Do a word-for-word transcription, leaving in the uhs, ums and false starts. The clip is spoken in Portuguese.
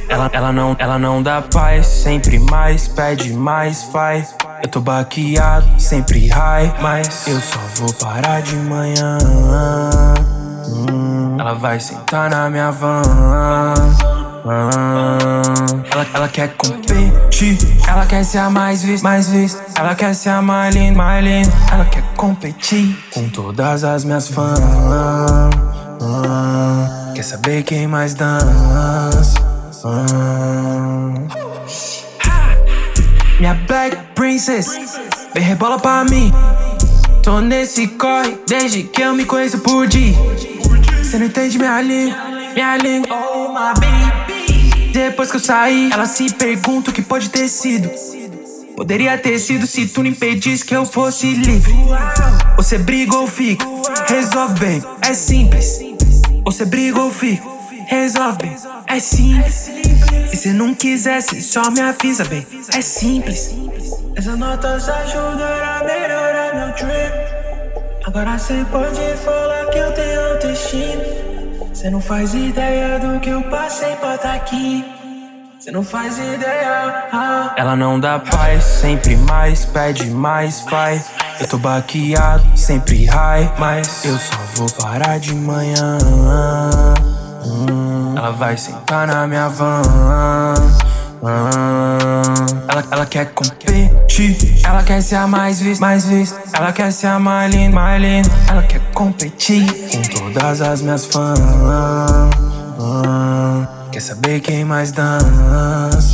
Ela, ela, não, ela não dá paz, sempre mais, pede mais, faz. Eu tô baqueado, sempre high, mas eu só vou parar de manhã. hum, Ela vai sentar na minha van. Ela, ela quer competir, ela quer ser a mais vista, mais vista. Ela quer ser a mais linda, mais linda. Ela quer competir com todas as minhas fãs. Quer saber quem mais dança? Minha Black Princess, vem rebola pra mim. Tô nesse corre desde que eu me conheço por dia. Cê não entende minha língua, minha língua. Oh my baby. Depois que eu saí, ela se pergunta o que pode ter sido. Poderia ter sido se tu não impedisse que eu fosse livre. Você briga ou fica, resolve bem, é simples. Você briga ou fica, resolve bem, é simples. E se não quisesse, só me avisa bem, é simples. Essas notas ajudaram a melhorar meu trip. Agora cê pode falar que eu tenho autoestima. Cê não faz ideia do que eu passei pra tá aqui. Cê não faz ideia. ah. Ela não dá paz, sempre mais, pede mais, faz. Eu tô baqueado, sempre high, mas eu só vou parar de manhã. hum, Ela vai sentar na minha van. Ela, ela quer competir, ela quer ser a mais vista, mais vista. Ela quer ser a mais linda, mais linda. Ela quer competir com todas as minhas fãs. Quer saber quem mais dança?